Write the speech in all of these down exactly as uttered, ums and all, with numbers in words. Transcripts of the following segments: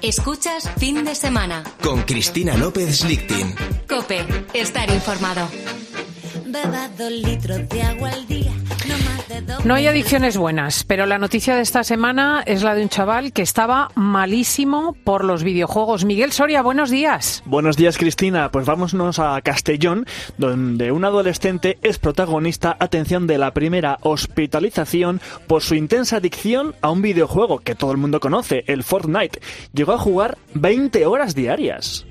Escuchas Fin de Semana con Cristina López Lichting. COPE, estar informado. Beba dos litros de agua al día. No, más de dos no hay adicciones buenas, pero la noticia de esta semana es la de un chaval que estaba malísimo por los videojuegos. Miguel Soria, buenos días. Buenos días, Cristina. Pues vámonos a Castellón, donde un adolescente es protagonista, atención, de la primera hospitalización por su intensa adicción a un videojuego que todo el mundo conoce, el Fortnite. Llegó a jugar veinte horas diarias.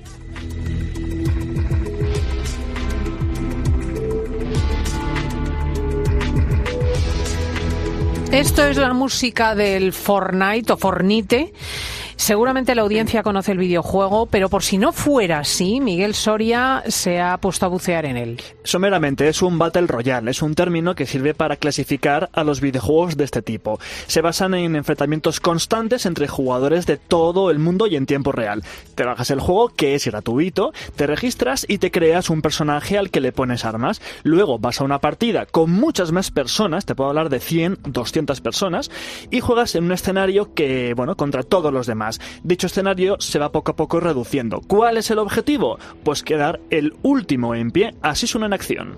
Esto es la música del Fortnite o Fornite. Seguramente la audiencia conoce el videojuego, pero por si no fuera así, Miguel Soria se ha puesto a bucear en él. Someramente, es un Battle Royale, es un término que sirve para clasificar a los videojuegos de este tipo. Se basan en enfrentamientos constantes entre jugadores de todo el mundo y en tiempo real. Te bajas el juego, que es gratuito, te registras y te creas un personaje al que le pones armas. Luego vas a una partida con muchas más personas, te puedo hablar de cien, doscientas personas, y juegas en un escenario que, bueno, contra todos los demás. Dicho escenario se va poco a poco reduciendo. ¿Cuál es el objetivo? Pues quedar el último en pie. Así suena en acción.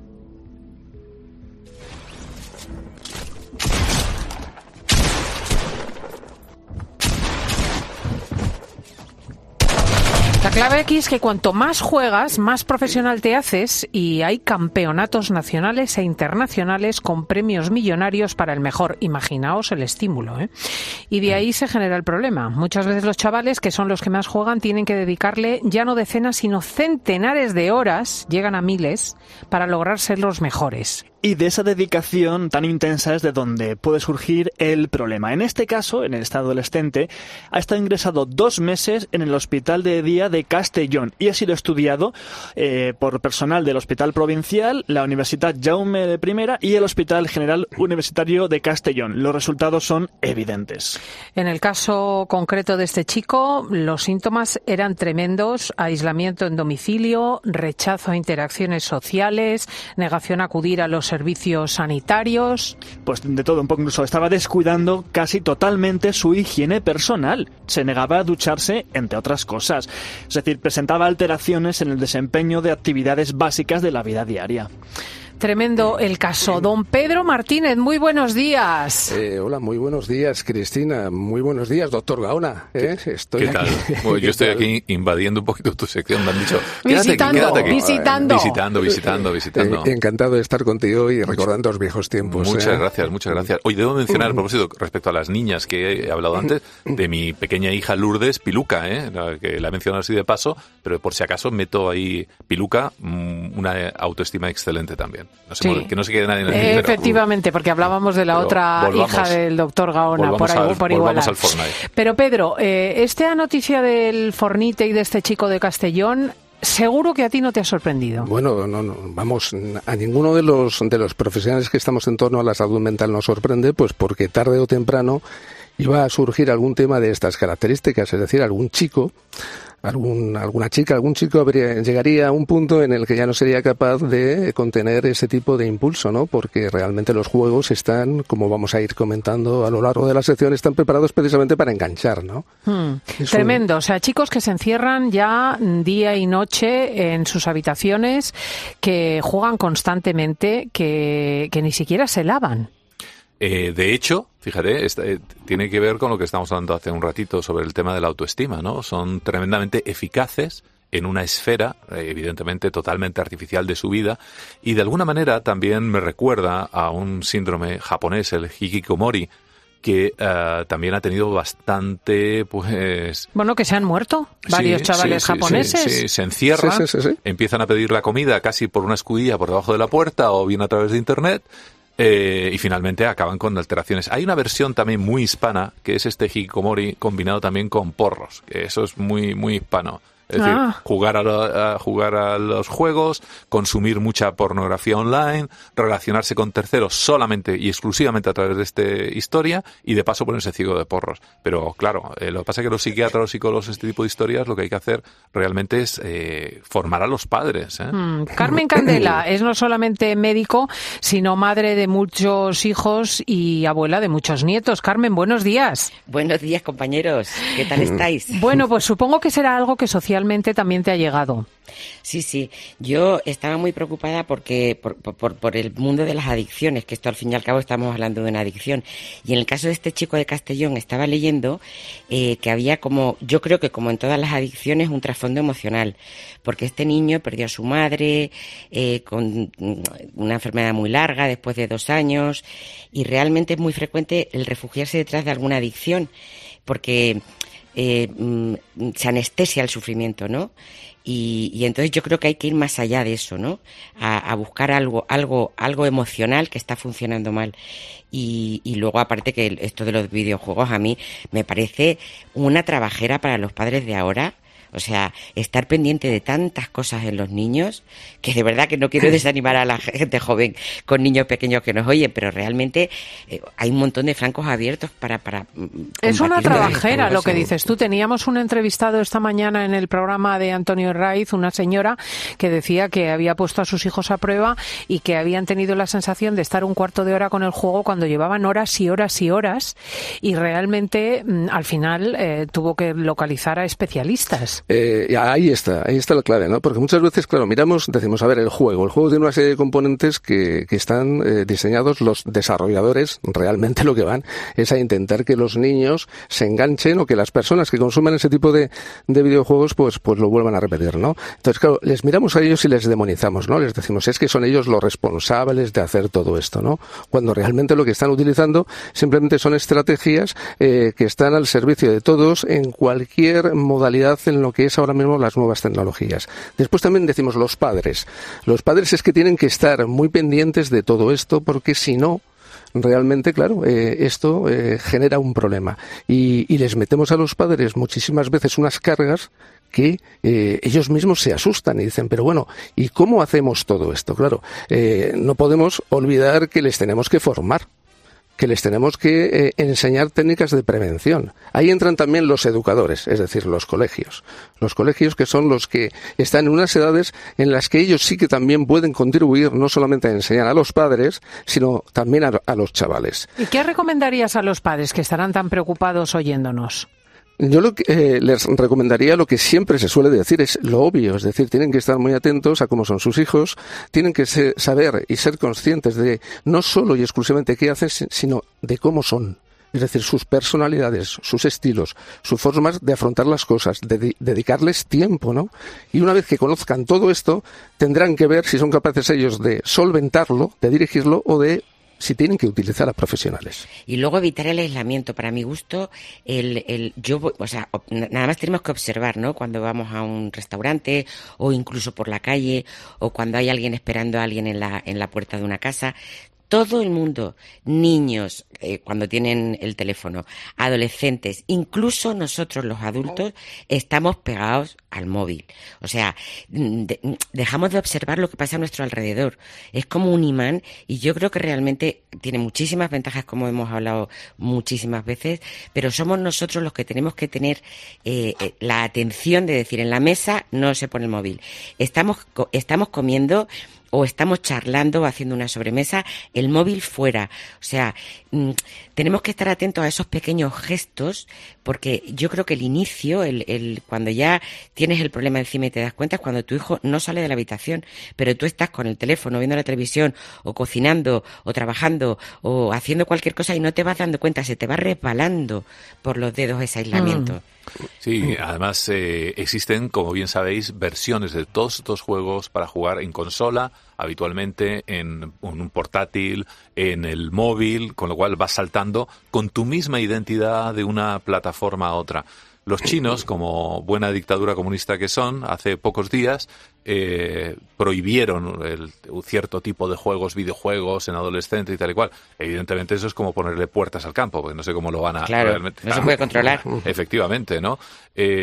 La clave aquí es que cuanto más juegas, más profesional te haces, y hay campeonatos nacionales e internacionales con premios millonarios para el mejor. Imaginaos el estímulo, ¿eh? Y de ahí se genera el problema. Muchas veces los chavales, que son los que más juegan, tienen que dedicarle ya no decenas, sino centenares de horas, llegan a miles, para lograr ser los mejores. Y de esa dedicación tan intensa es de donde puede surgir el problema. En este caso, en este adolescente, ha estado ingresado dos meses en el Hospital de Día de Castellón y ha sido estudiado eh, por personal del Hospital Provincial, la Universitat Jaume de Primera y el Hospital General Universitario de Castellón. Los resultados son evidentes. En el caso concreto de este chico, los síntomas eran tremendos: aislamiento en domicilio, rechazo a interacciones sociales, negación a acudir a los servicios sanitarios. Pues de todo un poco, incluso estaba descuidando casi totalmente su higiene personal. Se negaba a ducharse, entre otras cosas. Es decir, presentaba alteraciones en el desempeño de actividades básicas de la vida diaria. Tremendo el caso. Don Pedro Martínez, muy buenos días. Eh, hola, muy buenos días, Cristina. Muy buenos días, doctor Gaona. ¿Eh? Estoy ¿Qué tal? Bueno, yo estoy aquí invadiendo un poquito tu sección. Me han dicho, quédate visitando, aquí, quédate aquí. Visitando. Visitando, visitando, visitando. Eh, encantado de estar contigo y recordando los viejos tiempos. Muchas ¿eh? gracias, muchas gracias. Hoy debo mencionar, a propósito, respecto a las niñas que he hablado antes, de mi pequeña hija Lourdes Piluca, ¿eh? que la he mencionado así de paso, pero por si acaso meto ahí Piluca, una autoestima excelente también. No sé, sí. Que no se quede nadie en el eh, Efectivamente, porque hablábamos de la pero otra volvamos, hija del doctor Gaona, por, ahí, al, por igualar. al Fortnite. Pero Pedro, eh, esta noticia del Fornite y de este chico de Castellón, seguro que a ti no te ha sorprendido. Bueno, no, no, vamos, a ninguno de los de los profesionales que estamos en torno a la salud mental nos sorprende, pues porque tarde o temprano iba a surgir algún tema de estas características, es decir, algún chico, algún, alguna chica, algún chico habría, llegaría a un punto en el que ya no sería capaz de contener ese tipo de impulso, ¿no? Porque realmente los juegos están, como vamos a ir comentando a lo largo de la sección, están preparados precisamente para enganchar, ¿no? Hmm, tremendo, un... o sea, chicos que se encierran ya día y noche en sus habitaciones, que juegan constantemente, que, que ni siquiera se lavan. Eh, de hecho, fíjate, esta, eh, tiene que ver con lo que estamos hablando hace un ratito sobre el tema de la autoestima, ¿no? Son tremendamente eficaces en una esfera, eh, evidentemente totalmente artificial de su vida, y de alguna manera también me recuerda a un síndrome japonés, el hikikomori, que uh, también ha tenido bastante, pues... Bueno, que se han muerto varios sí, chavales sí, japoneses. Sí, sí, se encierran, sí, sí, sí, sí. empiezan a pedir la comida casi por una escudilla por debajo de la puerta o bien a través de internet. Eh, y finalmente acaban con alteraciones. Hay una versión también muy hispana, que es este hikikomori combinado también con porros, que eso es muy muy hispano. Es Ah. decir, jugar a, lo- a jugar a los juegos, consumir mucha pornografía online, relacionarse con terceros solamente y exclusivamente a través de esta historia y de paso ponerse ciego de porros. Pero claro, eh, lo que pasa es que los psiquiatras, los psicólogos, este tipo de historias, lo que hay que hacer realmente es eh, formar a los padres. ¿eh? Mm, Carmen Candela es no solamente médico, sino madre de muchos hijos y abuela de muchos nietos. Carmen, buenos días. Buenos días, compañeros. ¿Qué tal estáis? Bueno, pues supongo que será algo que socialmente también te ha llegado. Sí, sí. Yo estaba muy preocupada porque por, por, por el mundo de las adicciones, que esto al fin y al cabo estamos hablando de una adicción. Y en el caso de este chico de Castellón, estaba leyendo eh, que había como, yo creo que como en todas las adicciones, un trasfondo emocional. Porque este niño perdió a su madre eh, con una enfermedad muy larga, después de dos años, y realmente es muy frecuente el refugiarse detrás de alguna adicción, porque eh, se anestesia el sufrimiento, ¿no? Y, y entonces yo creo que hay que ir más allá de eso, ¿no? A, a buscar algo, algo, algo emocional que está funcionando mal. Y, y luego, aparte que esto de los videojuegos a mí me parece una trabajera para los padres de ahora. O sea, estar pendiente de tantas cosas en los niños, que de verdad que no quiero desanimar a la gente joven con niños pequeños que nos oyen, pero realmente eh, hay un montón de flancos abiertos para... para es una trabajera cosas. lo que dices tú. Teníamos un entrevistado esta mañana en el programa de Antonio Raiz, una señora que decía que había puesto a sus hijos a prueba y que habían tenido la sensación de estar un cuarto de hora con el juego cuando llevaban horas y horas y horas, y realmente al final eh, tuvo que localizar a especialistas. Eh, ahí está, ahí está la clave, ¿no? Porque muchas veces, claro, miramos, decimos, a ver, el juego. El juego tiene una serie de componentes que, que están eh, diseñados, los desarrolladores realmente lo que van es a intentar que los niños se enganchen o que las personas que consumen ese tipo de, de videojuegos pues, pues lo vuelvan a repetir, ¿no? Entonces, claro, les miramos a ellos y les demonizamos, ¿no? Les decimos, es que son ellos los responsables de hacer todo esto, ¿no? Cuando realmente lo que están utilizando simplemente son estrategias eh, que están al servicio de todos en cualquier modalidad en lo que es ahora mismo las nuevas tecnologías. Después también decimos los padres. Los padres es que tienen que estar muy pendientes de todo esto porque si no, realmente, claro, eh, esto eh, genera un problema. Y, y les metemos a los padres muchísimas veces unas cargas que eh, ellos mismos se asustan y dicen, pero bueno, ¿y cómo hacemos todo esto? Claro, eh, no podemos olvidar que les tenemos que formar, que les tenemos que eh, enseñar técnicas de prevención. Ahí entran también los educadores, es decir, los colegios. Los colegios que son los que están en unas edades en las que ellos sí que también pueden contribuir no solamente a enseñar a los padres, sino también a, a los chavales. ¿Y qué recomendarías a los padres que estarán tan preocupados oyéndonos? Yo lo que, eh, les recomendaría lo que siempre se suele decir, es lo obvio, es decir, tienen que estar muy atentos a cómo son sus hijos, tienen que ser, saber y ser conscientes de no solo y exclusivamente qué hacen, sino de cómo son. Es decir, sus personalidades, sus estilos, sus formas de afrontar las cosas, de, de dedicarles tiempo, ¿no? Y una vez que conozcan todo esto, tendrán que ver si son capaces ellos de solventarlo, de dirigirlo o de si tienen que utilizar a profesionales. Y luego evitar el aislamiento. Para mi gusto, el, el yo, o sea, nada más tenemos que observar, ¿no? Cuando vamos a un restaurante o incluso por la calle o cuando hay alguien esperando a alguien en la, en la puerta de una casa. Todo el mundo, niños, eh, cuando tienen el teléfono, adolescentes, incluso nosotros los adultos, estamos pegados al móvil. O sea, de, dejamos de observar lo que pasa a nuestro alrededor. Es como un imán y yo creo que realmente tiene muchísimas ventajas, como hemos hablado muchísimas veces, pero somos nosotros los que tenemos que tener eh, eh, la atención de decir, en la mesa no se pone el móvil. Estamos, estamos comiendo o estamos charlando o haciendo una sobremesa, el móvil fuera. O sea, mmm, tenemos que estar atentos a esos pequeños gestos, porque yo creo que el inicio, el, el cuando ya tienes el problema encima y te das cuenta, es cuando tu hijo no sale de la habitación, pero tú estás con el teléfono, viendo la televisión, o cocinando, o trabajando, o haciendo cualquier cosa y no te vas dando cuenta, se te va resbalando por los dedos ese aislamiento. Mm. Sí, además eh, existen, como bien sabéis, versiones de todos estos juegos para jugar en consola, habitualmente en, en un portátil, en el móvil, con lo cual vas saltando con tu misma identidad de una plataforma a otra. Los chinos, como buena dictadura comunista que son, hace pocos días eh, prohibieron el, un cierto tipo de juegos, videojuegos en adolescentes y tal y cual. Evidentemente eso es como ponerle puertas al campo, porque no sé cómo lo van a... Claro, realmente, no se puede controlar. Efectivamente, ¿no? Eh,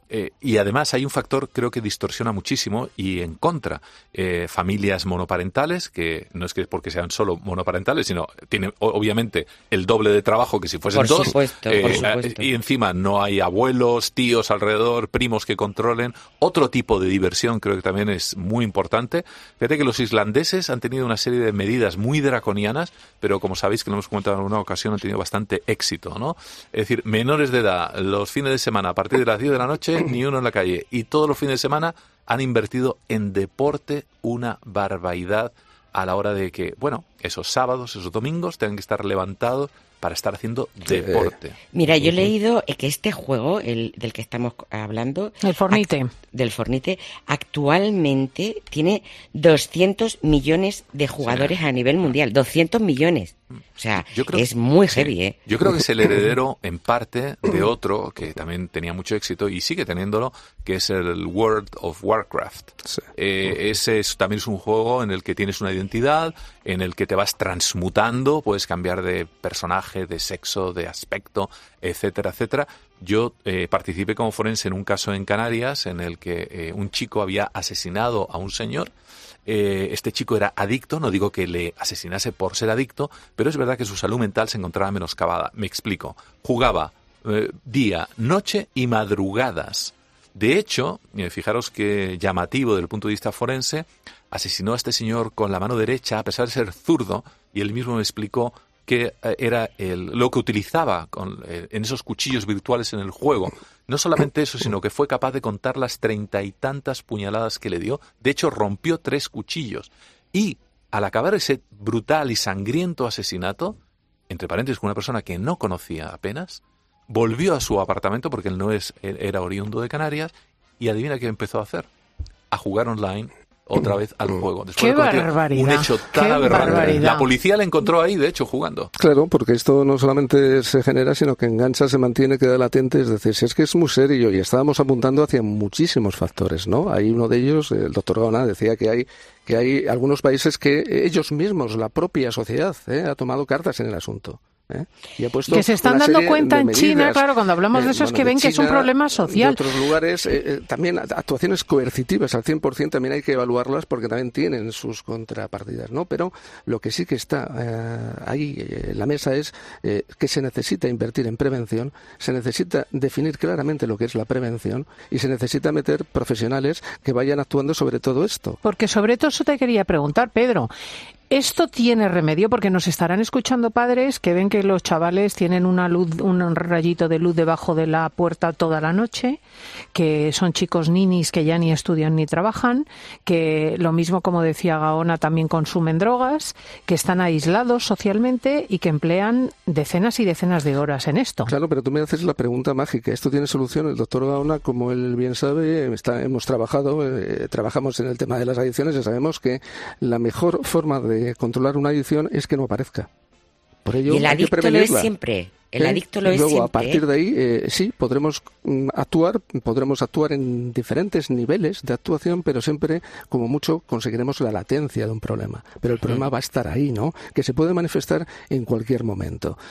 Eh, y además hay un factor, creo que distorsiona muchísimo y en contra. Eh, familias monoparentales, que no es que porque sean solo monoparentales, sino tienen obviamente el doble de trabajo que si fuesen por dos. Supuesto, eh, por supuesto. Y encima no hay abuelos, tíos alrededor, primos que controlen. Otro tipo de diversión creo que también es muy importante. Fíjate que los islandeses han tenido una serie de medidas muy draconianas, pero como sabéis que lo hemos comentado en alguna ocasión, han tenido bastante éxito, ¿no? Es decir, menores de edad, los fines de semana, a partir de las diez de la noche, ni uno en la calle. Y todos los fines de semana han invertido en deporte una barbaridad a la hora de que, bueno, esos sábados, esos domingos tengan que estar levantados para estar haciendo deporte. Mira, yo he leído que este juego, el del que estamos hablando... El Fornite. Act- del Fornite, actualmente tiene doscientos millones de jugadores sí. a nivel mundial. doscientos millones. O sea, yo creo, es muy heavy, sí. ¿eh? Yo creo que es el heredero, en parte, de otro que también tenía mucho éxito y sigue teniéndolo, que es el World of Warcraft. Sí. Eh, ese es, también es un juego en el que tienes una identidad, en el que te vas transmutando, puedes cambiar de personaje, de sexo, de aspecto, etcétera, etcétera. Yo eh, participé como forense en un caso en Canarias en el que eh, un chico había asesinado a un señor. Eh, este chico era adicto, no digo que le asesinase por ser adicto, pero es verdad que su salud mental se encontraba menoscabada. Me explico. Jugaba eh, día, noche y madrugadas. De hecho, eh, fijaros qué llamativo desde el punto de vista forense, asesinó a este señor con la mano derecha a pesar de ser zurdo, y él mismo me explicó que era el, lo que utilizaba con, eh, en esos cuchillos virtuales en el juego. No solamente eso, sino que fue capaz de contar las treinta y tantas puñaladas que le dio. De hecho, rompió tres cuchillos. Y al acabar ese brutal y sangriento asesinato, entre paréntesis, con una persona que no conocía apenas, volvió a su apartamento, porque él no es, él era oriundo de Canarias, y adivina qué empezó a hacer. A jugar online otra vez al juego. Después ¡qué de barbaridad! Un hecho tan aberrante. La policía le encontró ahí, de hecho, jugando. Claro, porque esto no solamente se genera, sino que engancha, se mantiene, queda latente. Es decir, si es que es muy serio y estábamos apuntando hacia muchísimos factores, ¿no? Hay uno de ellos, el doctor Gaona decía que hay que hay algunos países que ellos mismos, la propia sociedad, ¿eh? ha tomado cartas en el asunto. ¿Eh? Y ha puesto que se están dando cuenta en medidas, China, claro, cuando hablamos de eso, eh, es que ven China, que es un problema social. En otros lugares, eh, eh, también actuaciones coercitivas al cien por ciento también hay que evaluarlas porque también tienen sus contrapartidas, ¿no? Pero lo que sí que está eh, ahí eh, en la mesa es eh, que se necesita invertir en prevención, se necesita definir claramente lo que es la prevención y se necesita meter profesionales que vayan actuando sobre todo esto. Porque sobre todo eso te quería preguntar, Pedro. ¿Esto tiene remedio? Porque nos estarán escuchando padres que ven que los chavales tienen una luz, un rayito de luz debajo de la puerta toda la noche, que son chicos ninis que ya ni estudian ni trabajan, que lo mismo, como decía Gaona, también consumen drogas, que están aislados socialmente y que emplean decenas y decenas de horas en esto. Claro, pero tú me haces la pregunta mágica. ¿Esto tiene solución? El doctor Gaona, como él bien sabe, está, hemos trabajado, eh, trabajamos en el tema de las adicciones y sabemos que la mejor forma de controlar una adicción es que no aparezca. Por ello, y el hay adicto que prevenirla. Lo es siempre. El ¿Eh? adicto lo es Luego, siempre. a partir de ahí, eh, sí, podremos mm, actuar, podremos actuar en diferentes niveles de actuación, pero siempre, como mucho, conseguiremos la latencia de un problema. Pero el problema va a estar ahí, ¿no? Que se puede manifestar en cualquier momento.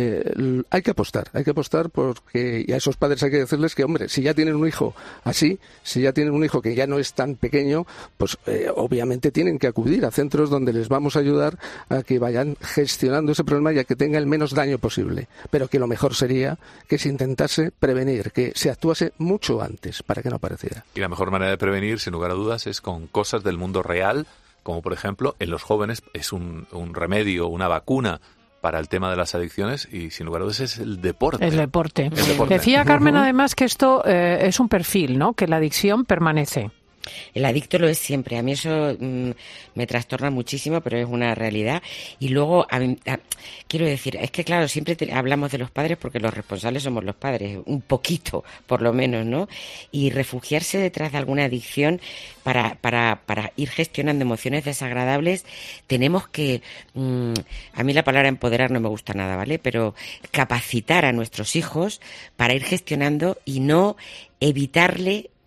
Eh, hay que apostar, hay que apostar porque y a esos padres hay que decirles que, hombre, si ya tienen un hijo así, si ya tienen un hijo que ya no es tan pequeño, pues eh, obviamente tienen que acudir a centros donde les vamos a ayudar a que vayan gestionando ese problema y a que tenga el menos daño posible. Pero que lo mejor sería que se intentase prevenir, que se actuase mucho antes para que no apareciera. Y la mejor manera de prevenir, sin lugar a dudas, es con cosas del mundo real, como por ejemplo, en los jóvenes es un, un remedio, una vacuna para el tema de las adicciones y sin lugar a dudas es el deporte. El deporte. El deporte. Decía Carmen uh-huh. además que esto eh, es un perfil, ¿no? Que la adicción permanece. El adicto lo es siempre. A mí eso mmm, me trastorna muchísimo, pero es una realidad. Y luego, a mí, a, quiero decir, es que claro, siempre te, hablamos de los padres porque los responsables somos los padres, un poquito, por lo menos, ¿no? Y refugiarse detrás de alguna adicción para, para, para ir gestionando emociones desagradables, tenemos que, mmm, a mí la palabra empoderar no me gusta nada, ¿vale? Pero capacitar a nuestros hijos para ir gestionando y no evitarle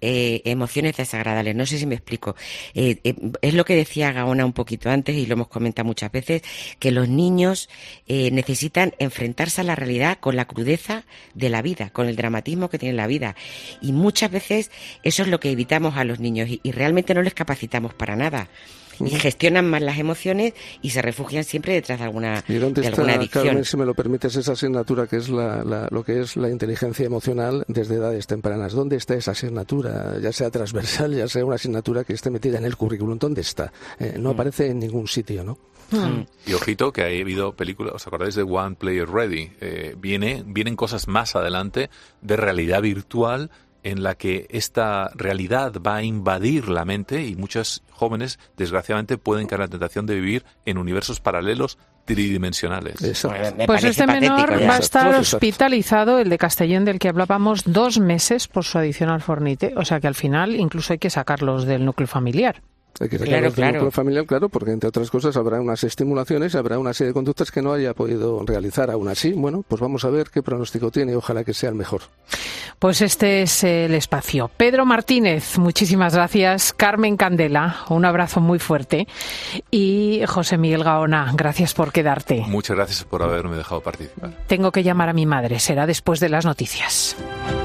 eh, emociones desagradables. No sé si me explico. Eh, eh, es lo que decía Gaona un poquito antes y lo hemos comentado muchas veces, que los niños eh, necesitan enfrentarse a la realidad con la crudeza de la vida, con el dramatismo que tiene la vida. Y muchas veces eso es lo que evitamos a los niños y, y realmente no les capacitamos para nada. Y gestionan más las emociones y se refugian siempre detrás de alguna, ¿Y dónde de está, alguna adicción? Carmen, si me lo permites, esa asignatura que es la, la, lo que es la inteligencia emocional desde edades tempranas? ¿Dónde está esa asignatura? Ya sea transversal, ya sea una asignatura que esté metida en el currículum. ¿Dónde está? Eh, no mm. aparece en ningún sitio, ¿no? Mm. Y ojito que ha habido películas, ¿os acordáis de One Player Ready? Eh, viene, vienen cosas más adelante de realidad virtual en la que esta realidad va a invadir la mente y muchos jóvenes, desgraciadamente, pueden caer en la tentación de vivir en universos paralelos tridimensionales. Bueno, pues este menor patético, va a estar hospitalizado, el de Castellón del que hablábamos, dos meses por su adicción al Fornite. O sea que al final incluso hay que sacarlos del núcleo familiar. Hay que sacarlo del claro, núcleo familiar, claro, porque entre otras cosas habrá unas estimulaciones, habrá una serie de conductas que no haya podido realizar aún así. Bueno, pues vamos a ver qué pronóstico tiene y ojalá que sea el mejor. Pues este es el espacio. Pedro Martínez, muchísimas gracias. Carmen Candela, un abrazo muy fuerte. Y José Miguel Gaona, gracias por quedarte. Muchas gracias por haberme dejado participar. Tengo que llamar a mi madre, será después de las noticias.